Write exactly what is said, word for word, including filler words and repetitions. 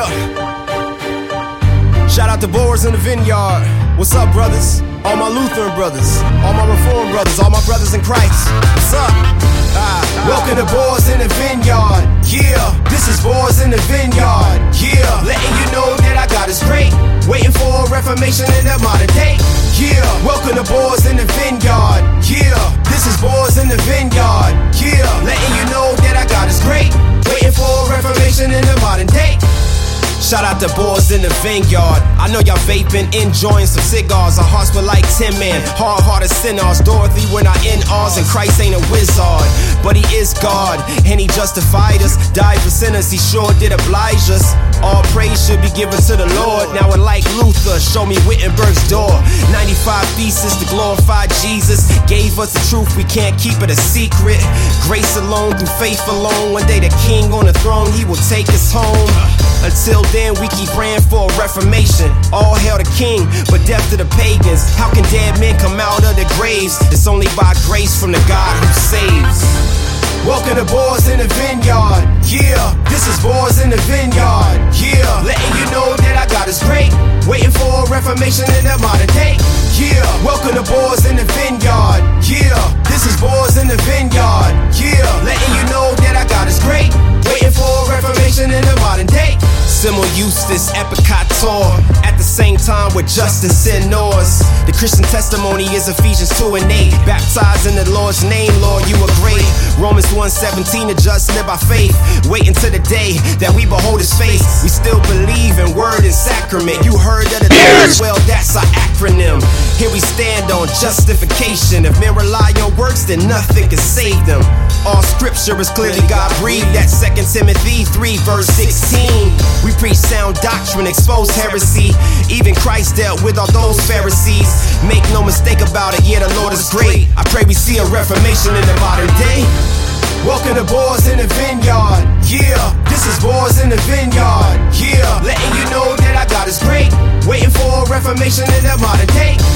Yeah. Shout out to Boers in the Vineyard. What's up, brothers? All my Lutheran brothers, all my Reformed brothers, all my brothers in Christ. What's up? Ah, welcome to Boers in the Vineyard. Yeah, this is Boers in the Vineyard. Yeah, letting you know that I got is great. Waiting for a reformation in the modern day. Yeah, welcome to Boers in the Vineyard. Yeah, this is Boers in the Vineyard. Yeah, letting you know that I got is great. Waiting for a reformation in the modern day. Shout out to Boers in the Vineyard. I know y'all vaping, enjoying some cigars. Our hearts were like Tin Man, hard-hearted sinners. Dorothy, we're not in ours, and Christ ain't a wizard, but he is God, and he justified us. Died for sinners, he sure did oblige us. All praise should be given to the Lord. Now we're like Luther, show me Wittenberg's door. ninety-five thesis to glorify Jesus. Gave us the truth, we can't keep it a secret. Grace alone, through faith alone. One day the king on the throne, he will take us home. Until then, we keep praying for a reformation. All hail the king, but death to the pagans. How can dead men come out of their graves? It's only by grace from the God who saves. Welcome to Boers in the Vineyard. Yeah, this is Boers in the Vineyard. Yeah, letting you know that I got is great. Waiting for a reformation in the modern day. Yeah, welcome to Boers in the Vineyard. Yeah, this is Boers in the Vineyard. Yeah, letting you know that I got is great. Waiting for a reformation in the modern day. Simul Justus Epicator. At the same time with justice in ours. The Christian testimony is Ephesians two and eight. Baptized in the Lord's name, Lord, you are great. Romans one seventeen, the just live by faith. Wait until the day that we behold his face. We still believe in word and sacrament. You heard of the Lord, well, that's our acronym. Here we stand on justification. If men rely on works, then nothing can save them. All scripture is clearly God breathed. That's Second Timothy three verse sixteen. We preach sound doctrine, expose heresy. Even Christ dealt with all those Pharisees. Make no mistake about it, yeah, the Lord is great. I pray we see a reformation in the modern day. Welcome to Boers in the Vineyard. Yeah, this is Boers in the Vineyard. Yeah, letting you know that I got is great. Waiting for a reformation in the modern day.